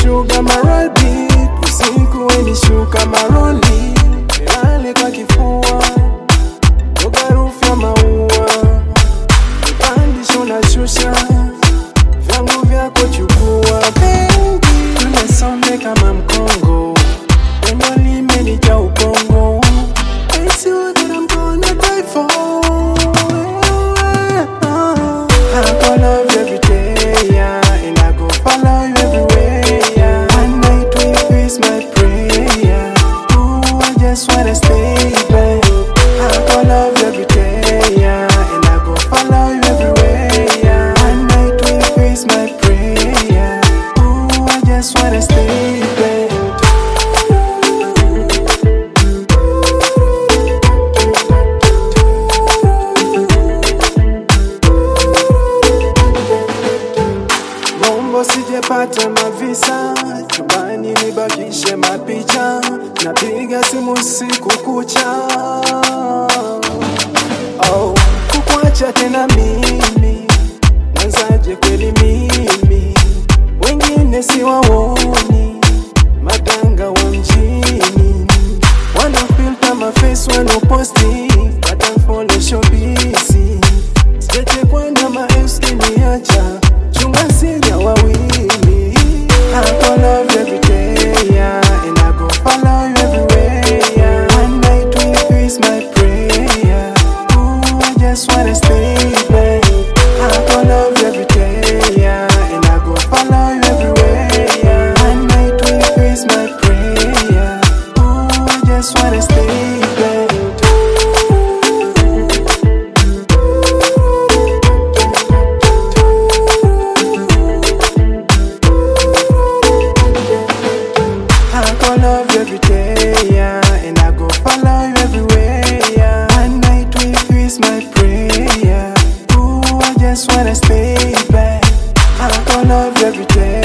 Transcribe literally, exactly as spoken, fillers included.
sugar my beat, usiku weni shuka maroli, nilale kwa kifua, toka harufu ya maua, nipandisho na shusha, vyangu vyako chukua. Baby, tumesonde kama mkongo, pendo limenijaa ubongo, it's you that I'm gonna die for. I go love you every day, yeah, and I go follow you everywhere, yeah. One night with you is my prayer. Ooh, I just wanna stay, babe. I go love you every day, yeah, and I go follow you everywhere, yeah. One night with you is my prayer. Ooh, I just wanna stay, babe. Sijepata mavisa, chumbani nibakishe mapicha, napiga simu siku kucha. Oh, kukuacha tena mimi, nanzaje kweli mimi, wengine siwaoni, madanga wa mjini, wana filter my face wano posti, but I'm follow show busy, sijeche kwenda maeski niacha, chunga sija wawili. I go love you every day, yeah, and I go follow you everywhere, yeah. One night with you is my prayer. Ooh, I just wanna stay, babe. I go love you every day, yeah, and I go follow you everywhere, yeah. One night with you is my prayer. Ooh, I just wanna stay, babe. I love you every day, yeah, and I go follow you everywhere, yeah. One night with you is my prayer. Ooh, I just wanna stay back. I go love you every day.